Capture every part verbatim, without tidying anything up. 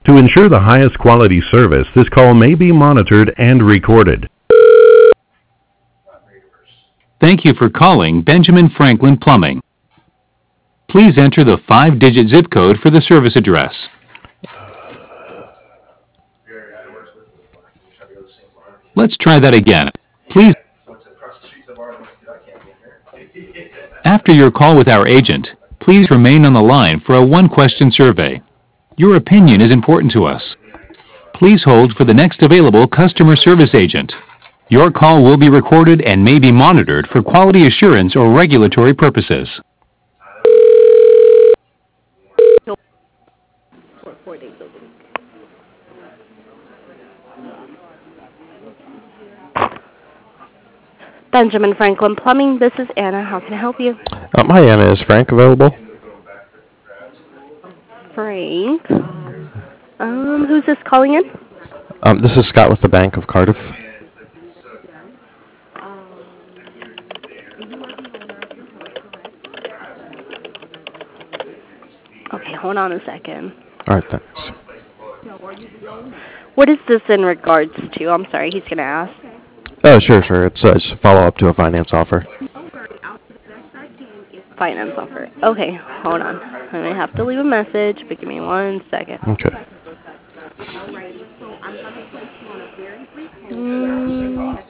To ensure the highest quality service, this call may be monitored and recorded. Thank you for calling Benjamin Franklin Plumbing. Please enter the five-digit zip code for the service address. Let's try that again. Please, after your call with our agent, please remain on the line for a one-question survey. Your opinion is important to us. Please hold for the next available customer service agent. Your call will be recorded and may be monitored for quality assurance or regulatory purposes. Benjamin Franklin Plumbing, this is Anna. How can I help you? Um, hi, Anna. Is Frank available? Frank? Um, who's this calling in? Um, this is Scott with the Bank of Cardiff. Okay, hold on a second. All right, thanks. What is this in regards to? I'm sorry, he's going to ask. Oh, sure, sure. It's, uh, it's a follow-up to a finance offer. Finance offer. Okay, hold on. I may have to leave a message, but give me one second. Okay. Mm.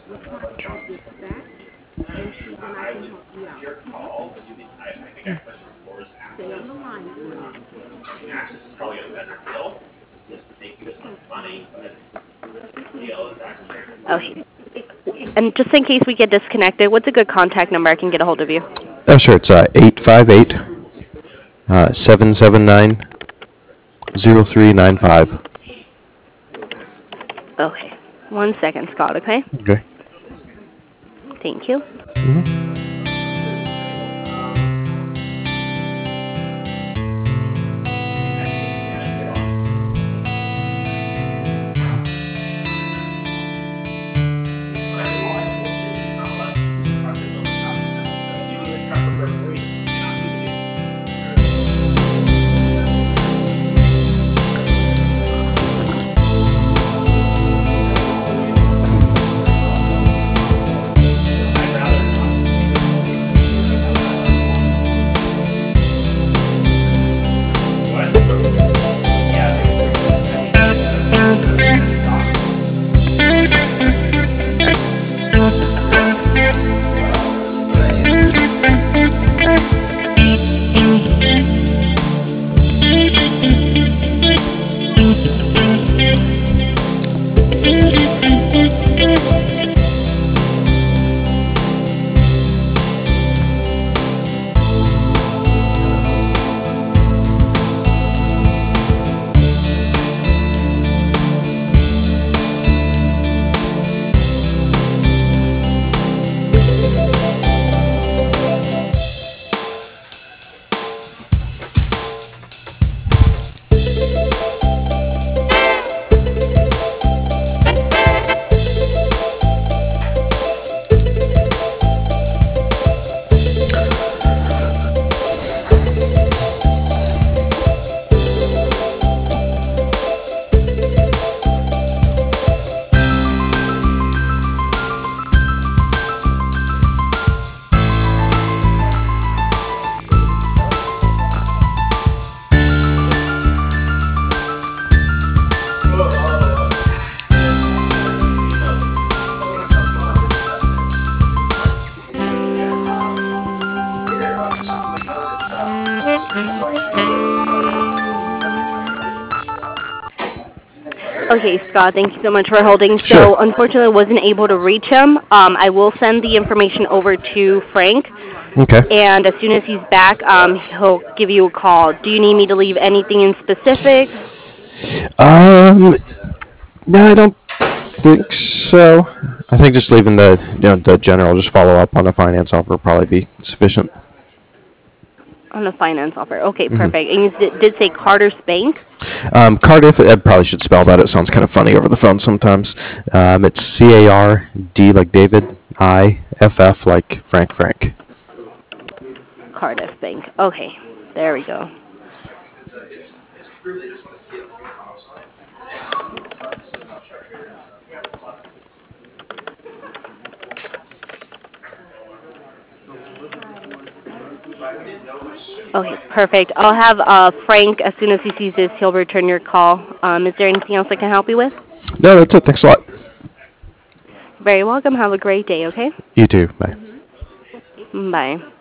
Okay. And just in case we get disconnected, what's a good contact number I can get a hold of you? Oh, sure. It's uh, eight five eight, seven seven nine, zero three nine five. Okay. One second, Scott, okay? Okay. Thank you. Mm-hmm. Okay, Scott, thank you so much for holding. Sure. So, unfortunately, I wasn't able to reach him. Um, I will send the information over to Frank, Okay. and as soon as he's back, um, he'll give you a call. Do you need me to leave anything in specific? Um, no, I don't think so. I think just leaving the, you know, the general, just follow up on the finance offer will probably be sufficient. On a finance offer. Okay, Mhm. perfect. And you did, did say Carter's Bank? Um, Cardiff, I probably should spell that. It sounds kind of funny over the phone sometimes. Um, it's C A R D like David, I, F F like Frank Frank. Cardiff Bank. Okay, there we go. Okay, perfect. I'll have uh, Frank, as soon as he sees this, he'll return your call. Um, is there anything else I can help you with? No, that's it. Thanks a lot. Very welcome. Have a great day, okay? You too. Bye. Bye.